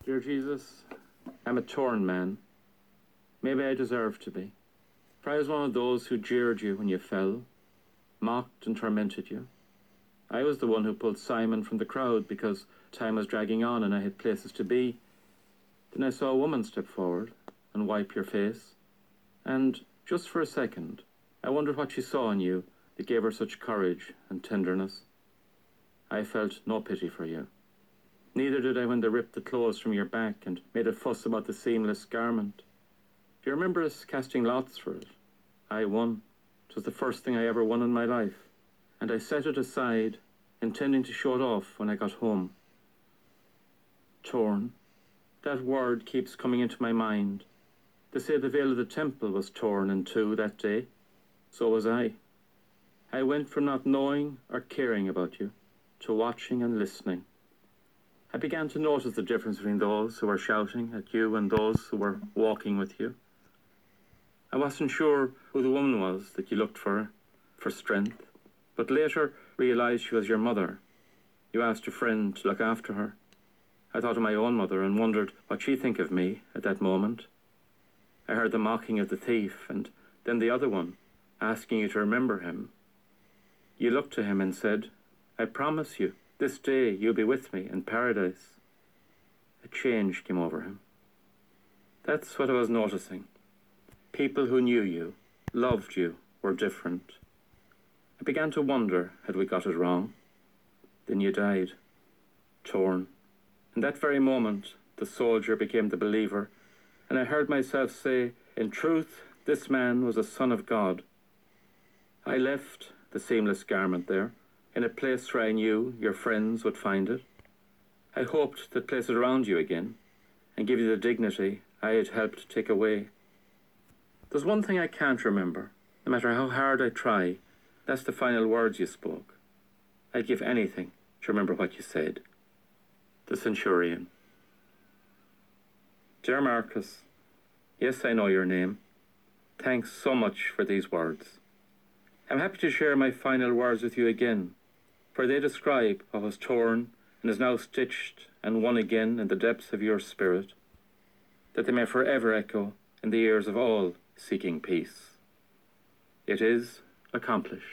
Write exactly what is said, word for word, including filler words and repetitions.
Dear Jesus, I'm a torn man. Maybe I deserve to be. For I was one of those who jeered you when you fell, mocked and tormented you. I was the one who pulled Simon from the crowd because time was dragging on and I had places to be. Then I saw a woman step forward and wipe your face. And just for a second, I wondered what she saw in you that gave her such courage and tenderness. I felt no pity for you. Neither did I when they ripped the clothes from your back and made a fuss about the seamless garment. Do you remember us casting lots for it? I won. It was the first thing I ever won in my life. And I set it aside, intending to show it off when I got home. Torn. That word keeps coming into my mind. They say the veil of the temple was torn in two that day. So was I. I went from not knowing or caring about you to watching and listening. I began to notice the difference between those who were shouting at you and those who were walking with you. I wasn't sure who the woman was that you looked for, for strength, but later realized she was your mother. You asked a friend to look after her. I thought of my own mother and wondered what she'd think of me at that moment. I heard the mocking of the thief and then the other one, asking you to remember him. You looked to him and said, I promise you, this day you'll be with me in paradise. A change came over him. That's what I was noticing. People who knew you, loved you, were different. I began to wonder, had we got it wrong? Then you died, torn. In that very moment, the soldier became the believer, and I heard myself say, in truth, this man was a son of God. I left the seamless garment there, in a place where I knew your friends would find it. I hoped to place it around you again and give you the dignity I had helped take away. There's one thing I can't remember, no matter how hard I try. That's the final words you spoke. I'd give anything to remember what you said. The Centurion. Dear Marcus, yes, I know your name. Thanks so much for these words. I'm happy to share my final words with you again, for they describe what was torn and is now stitched and won again in the depths of your spirit, that they may forever echo in the ears of all seeking peace. It is accomplished.